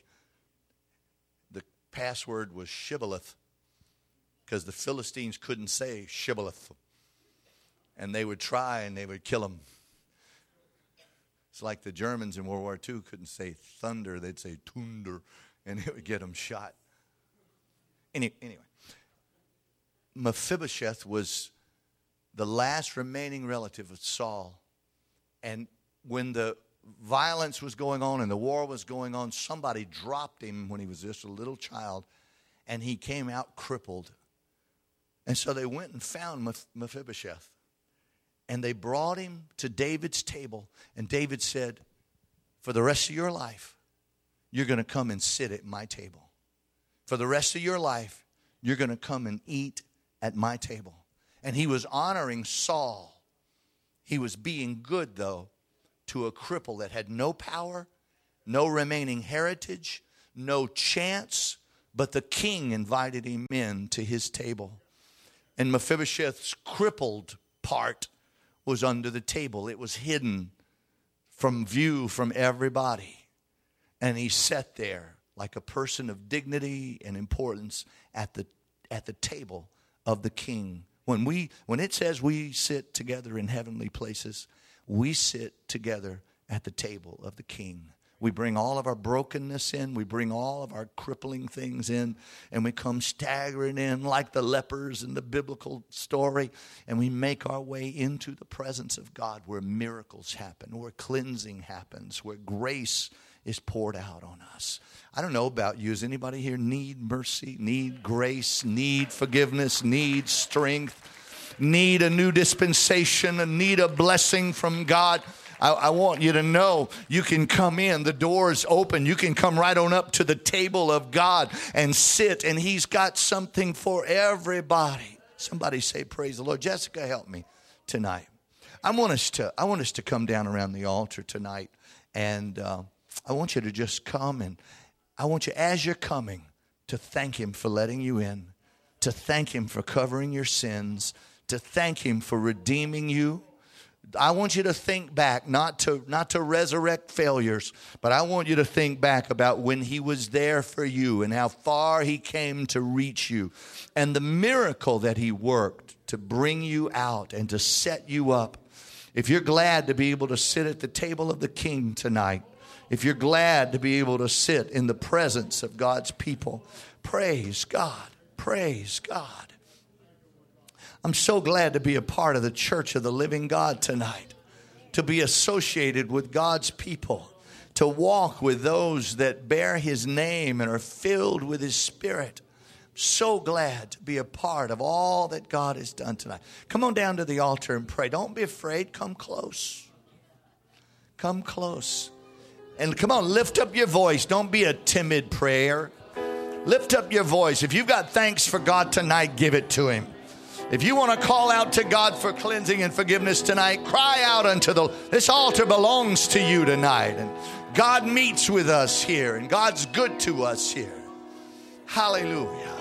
the password was Shibboleth because the Philistines couldn't say Shibboleth, and they would try and they would kill them. It's like the Germans in World War Two couldn't say thunder; they'd say Tunder, and it would get them shot. Any, anyway, Mephibosheth was the last remaining relative of Saul. And when the violence was going on and the war was going on, somebody dropped him when he was just a little child, and he came out crippled. And so they went and found Mephibosheth, and they brought him to David's table. And David said, for the rest of your life, you're going to come and sit at my table. For the rest of your life, you're going to come and eat at my table. And he was honoring Saul. He was being good, though, to a cripple that had no power, no remaining heritage, no chance, but the king invited him in to his table. And Mephibosheth's crippled part was under the table. It was hidden from view from everybody. And he sat there like a person of dignity and importance at the at the table of the king. When we when it says we sit together in heavenly places, we sit together at the table of the king. We bring all of our brokenness in. We bring all of our crippling things in. And we come staggering in like the lepers in the biblical story. And we make our way into the presence of God where miracles happen, where cleansing happens, where grace is poured out on us. I don't know about you. Does anybody here need mercy, need grace, need forgiveness, need strength, need a new dispensation, need a blessing from God? I, I want you to know you can come in. The door's open. You can come right on up to the table of God and sit, and he's got something for everybody. Somebody say, praise the Lord. Jessica, help me tonight. I want us to, I want us to come down around the altar tonight, and uh, I want you to just come, and I want you, as you're coming, to thank him for letting you in, to thank him for covering your sins, to thank him for redeeming you. I want you to think back, not to not to resurrect failures, but I want you to think back about when he was there for you and how far he came to reach you and the miracle that he worked to bring you out and to set you up. If you're glad to be able to sit at the table of the king tonight, if you're glad to be able to sit in the presence of God's people, praise God, praise God. I'm so glad to be a part of the church of the living God tonight, to be associated with God's people, to walk with those that bear his name and are filled with his spirit. So glad to be a part of all that God has done tonight. Come on down to the altar and pray. Don't be afraid. Come close. Come close. And come on, lift up your voice. Don't be a timid prayer. Lift up your voice. If you've got thanks for God tonight, give it to him. If you want to call out to God for cleansing and forgiveness tonight, cry out unto the, this altar belongs to you tonight. And God meets with us here, and God's good to us here. Hallelujah.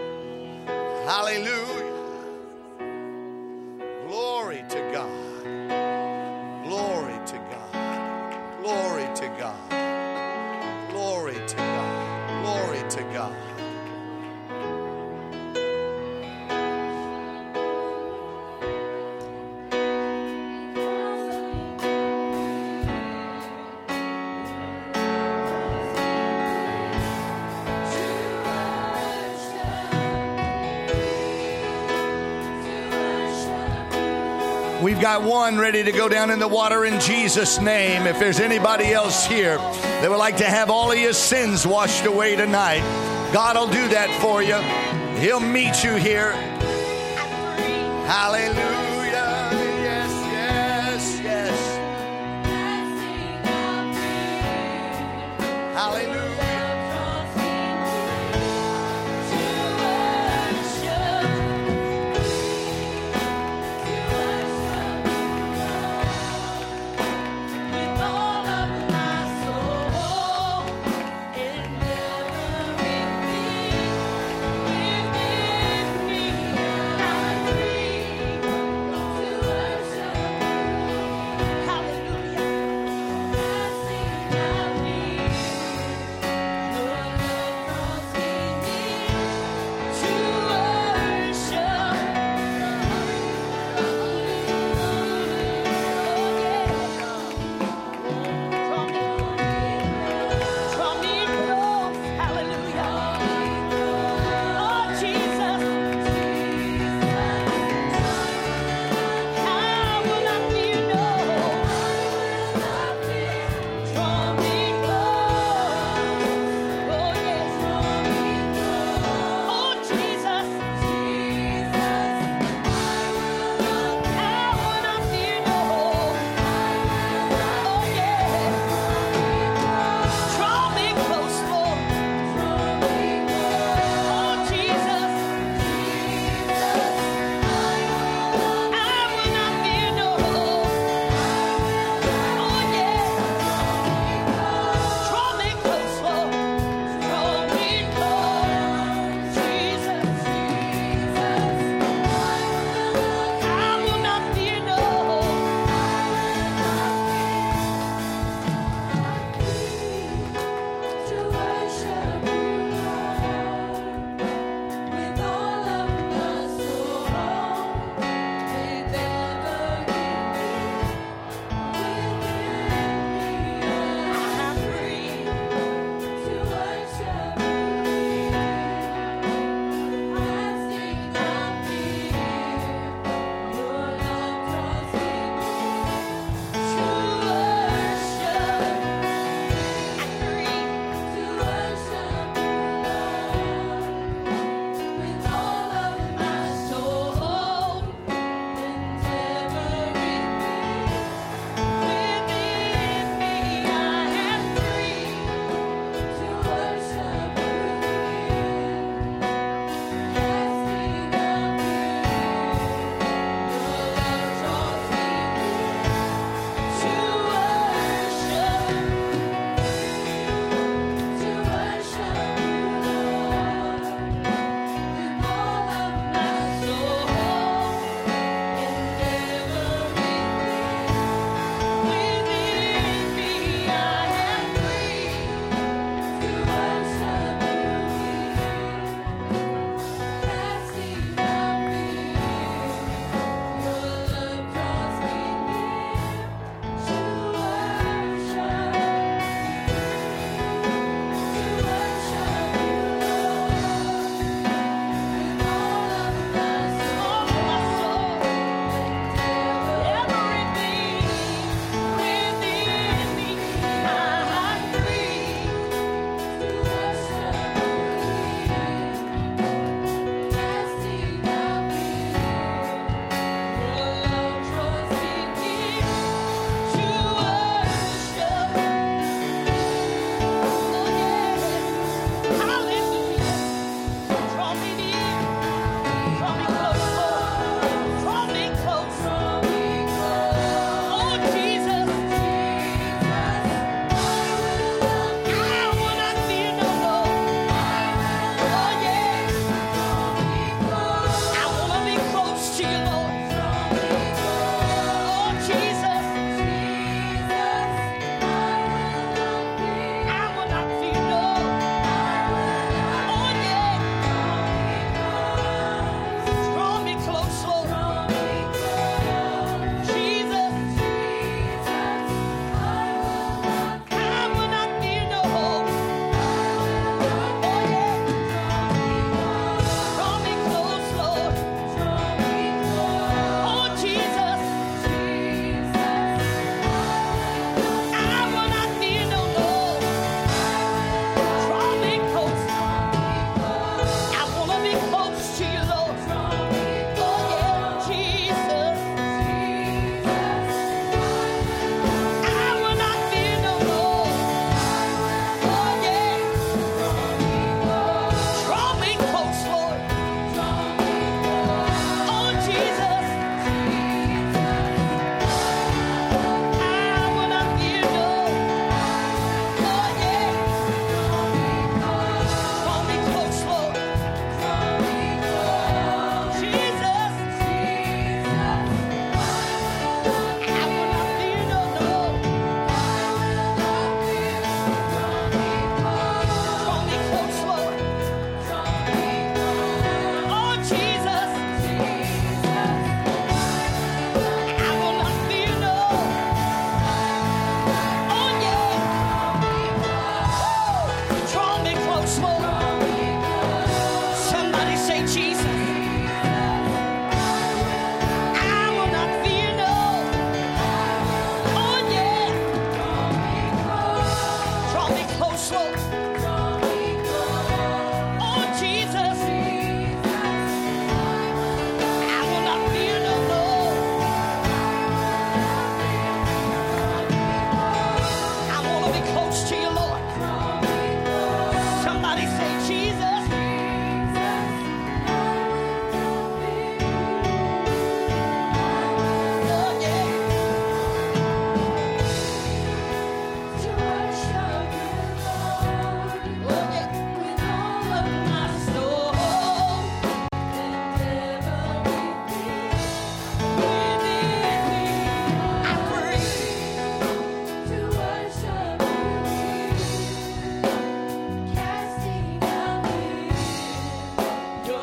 Hallelujah. Glory to God. Glory to God. Glory to God. Glory to God. Glory to God. We've got one ready to go down in the water in Jesus' name. If there's anybody else here that would like to have all of your sins washed away tonight, God will do that for you. He'll meet you here. Hallelujah. Yes, yes, yes. Hallelujah. Hallelujah.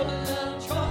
the